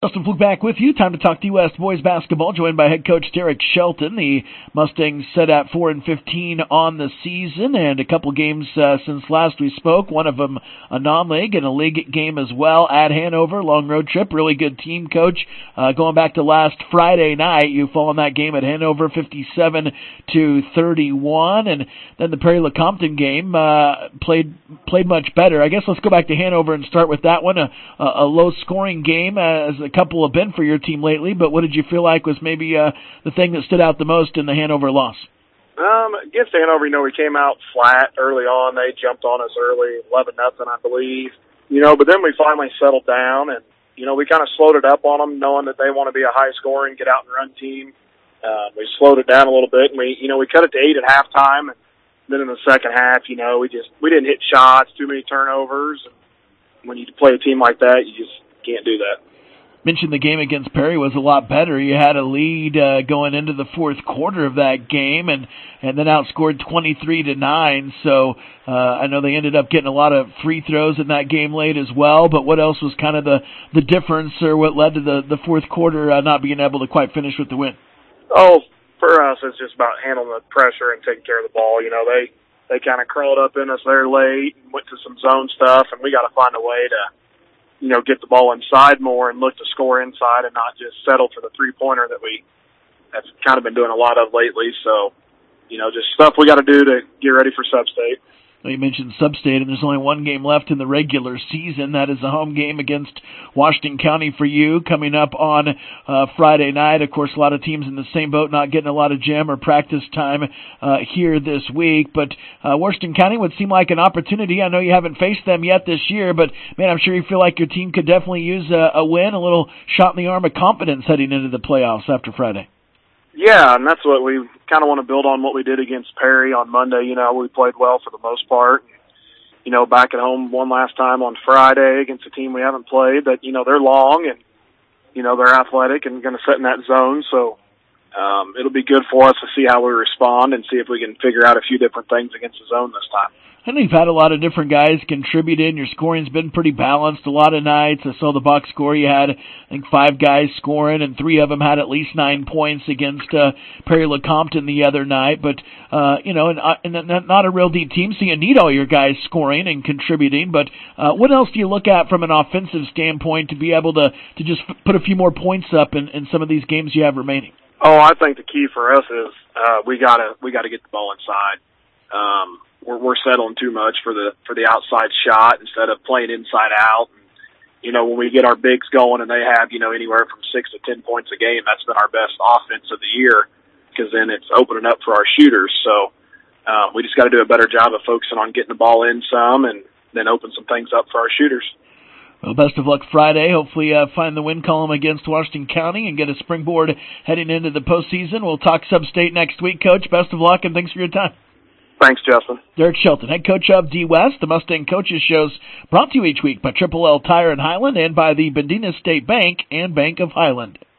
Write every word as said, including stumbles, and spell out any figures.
Justin Fluke back with you. Time to talk D West boys basketball, joined by head coach Derek Shelton. The Mustangs set at four and fifteen on the season, and a couple games uh, since last we spoke. One of them a non-league and a league game as well at Hanover. Long road trip, really good team, coach. Uh, going back to last Friday night, you fall in that game at Hanover, fifty-seven to thirty-one, and then the Perry Lecompton game uh, played played much better. I guess let's go back to Hanover and start with that one. A, a, a low-scoring game as a couple have been for your team lately, but what did you feel like was maybe uh, the thing that stood out the most in the Hanover loss? Um, against Hanover, you know, we came out flat early on. They jumped on us early, eleven nothing, I believe. You know, but then we finally settled down, and, you know, we kind of slowed it up on them, knowing that they want to be a high-scoring, get-out-and-run team. Uh, we slowed it down a little bit, and we, you know, we cut it to eight at halftime, and then in the second half, you know, we just, we didn't hit shots, too many turnovers. And when you play a team like that, you just can't do that. Mentioned the game against Perry was a lot better. You had a lead uh, going into the fourth quarter of that game, and and then outscored twenty-three to nine. So uh, I know they ended up getting a lot of free throws in that game late as well. But what else was kind of the the difference, or what led to the the fourth quarter uh, not being able to quite finish with the win? Oh, for us, it's just about handling the pressure and taking care of the ball. You know, they they kind of crawled up in us there late and went to some zone stuff, and we got to find a way to, you know, get the ball inside more and look to score inside and not just settle for the three-pointer that we have kind of been doing a lot of lately. So, you know, just stuff we got to do to get ready for Sub-State. Well, you mentioned Sub-State, and there's only one game left in the regular season. That is the home game against Washington County for you, coming up on uh, Friday night. Of course, a lot of teams in the same boat, not getting a lot of gym or practice time uh, here this week. But uh, Washington County would seem like an opportunity. I know you haven't faced them yet this year, but, man, I'm sure you feel like your team could definitely use a, a win, a little shot in the arm of confidence heading into the playoffs after Friday. Yeah, and that's what we kind of want to build on what we did against Perry on Monday. You know, we played well for the most part. You know, back at home one last time on Friday against a team we haven't played that, you know, they're long and, you know, they're athletic and going to sit in that zone. So um, it'll be good for us to see how we respond and see if we can figure out a few different things against the zone this time. I know you've had a lot of different guys contribute in. Your scoring's been pretty balanced a lot of nights. I saw the box score. You had, I think, five guys scoring, and three of them had at least nine points against uh, Perry Lecompton the other night. But, uh, you know, and, uh, and not a real deep team, so you need all your guys scoring and contributing. But uh, what else do you look at from an offensive standpoint to be able to, to just put a few more points up in, in some of these games you have remaining? Oh, I think the key for us is uh, we gotta we gotta get the ball inside. Um, We're, we're settling too much for the for the outside shot instead of playing inside out. And, you know, when we get our bigs going and they have, you know, anywhere from six to ten points a game, that's been our best offense of the year because then it's opening up for our shooters. So uh, we just got to do a better job of focusing on getting the ball in some and then open some things up for our shooters. Well, best of luck Friday. Hopefully uh, find the win column against Washington County and get a springboard heading into the postseason. We'll talk Sub-State next week, Coach. Best of luck, and thanks for your time. Thanks, Justin. Derek Shelton, head coach of D West. The Mustang Coaches Shows brought to you each week by Triple L Tire in Highland and by the Bendina State Bank and Bank of Highland.